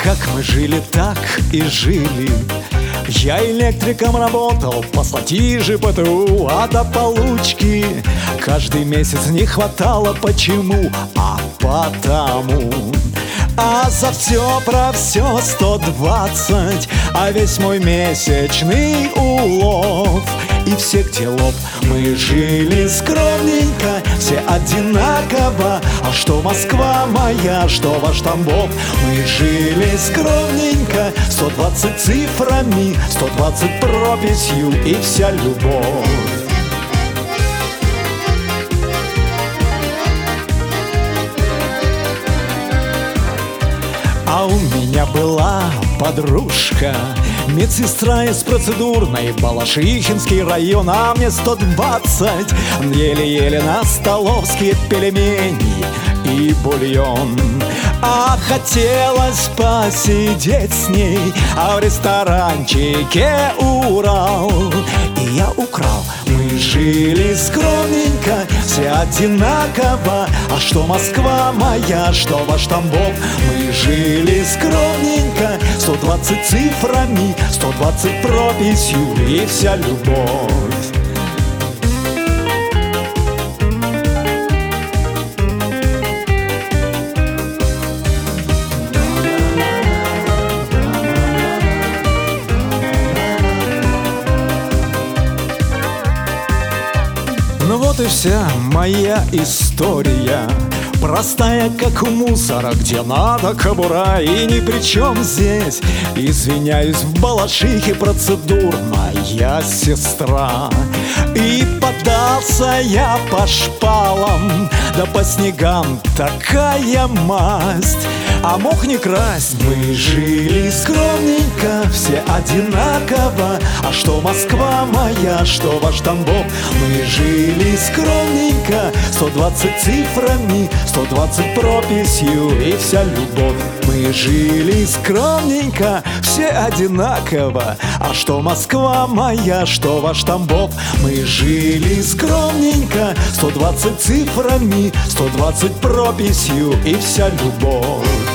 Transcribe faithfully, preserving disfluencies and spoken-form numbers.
Как мы жили, так и жили. Я электриком работал по статье Ж П Т У, а до получки каждый месяц не хватало. Почему? А потому. А за все про все сто двадцать, а весь мой месячный улов. И всех делов мы жили скромненько, все одинаково. А что Москва моя, что ваш Тамбов? Мы жили скромненько, сто двадцать цифрами, сто двадцать прописью и вся любовь. А у меня была подружка, медсестра из процедурной, Балашихинский район, а мне сто двадцать, еле-еле на столовские пельмени и бульон. А хотелось посидеть с ней, а в ресторанчике Урал. И я украл. Мы жили скромненько, все одинаково. А что Москва моя, что ваш Тамбов? Мы жили скромненько, сто двадцать цифрами, сто двадцать прописью и вся любовь. Ну вот и вся моя история, простая, как у мусора, где надо кобура. И ни при чем здесь, извиняюсь, в Балашихе процедурная сестра. И подался я по шпалам, да по снегам такая масть. А мог не красть. Мы жили скромненько, все одинаково. А что Москва моя, что ваш Тамбов? Мы жили скромненько, сто двадцать цифрами, сто двадцать прописью и вся любовь. Мы жили скромненько, все одинаково. А что Москва моя, что ваш Тамбов? Мы жили скромненько, сто двадцать цифрами, сто двадцать прописью и вся любовь.